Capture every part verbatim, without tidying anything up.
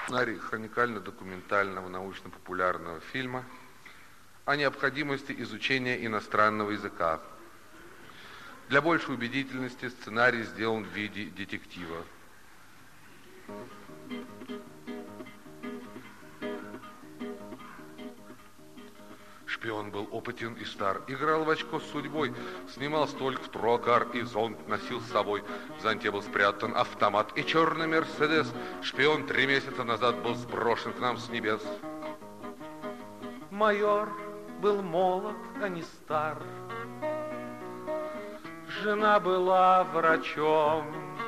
Сценарий хроникально-документального научно-популярного фильма о необходимости изучения иностранного языка. Для большей убедительности сценарий сделан в виде детектива. Шпион был опытен и стар, играл в очко с судьбой, снимал столик в Трокар и зонт носил с собой. В зонте был спрятан автомат и черный Мерседес. Шпион три месяца назад был сброшен к нам с небес. Майор был молод, а не стар. Жена была врачом.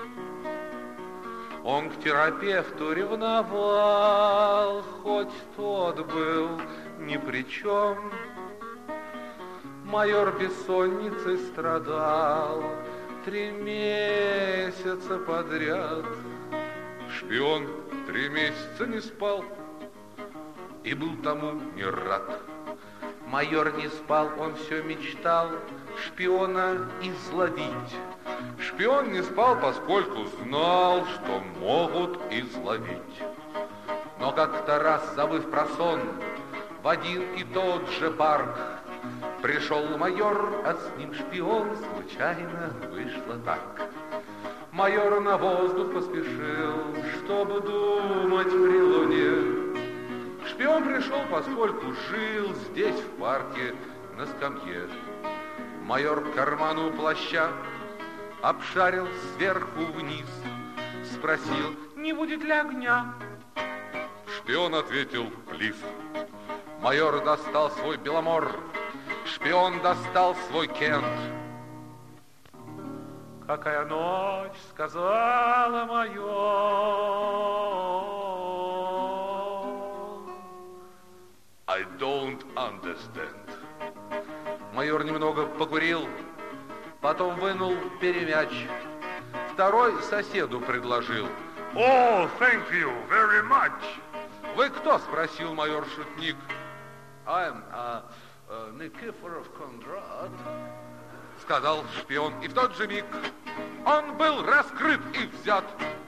Он к терапевту ревновал, хоть тот был ни при чем. Майор бессонницей страдал три месяца подряд. Шпион три месяца не спал и был тому не рад. Майор не спал, он все мечтал шпиона изловить. Шпион не спал, поскольку знал, что могут изловить. Но как-то раз, забыв про сон, в один и тот же парк пришел майор, а с ним шпион. Случайно вышло так. Майор на воздух поспешил, чтобы думать при луне. Шпион пришел, поскольку жил здесь, в парке, на скамье. Майор карману плаща обшарил сверху вниз, спросил, не будет ли огня. Шпион ответил, плиз. Майор достал свой Беломор, шпион достал свой Кент. Какая ночь, сказала майор. I don't understand. Майор немного покурил, потом вынул перемяч, второй соседу предложил. Oh, thank you very much. Вы кто? Спросил майор-шутник. I'm uh, uh, Никифоров Кондрат, сказал шпион, и в тот же миг он был раскрыт и взят.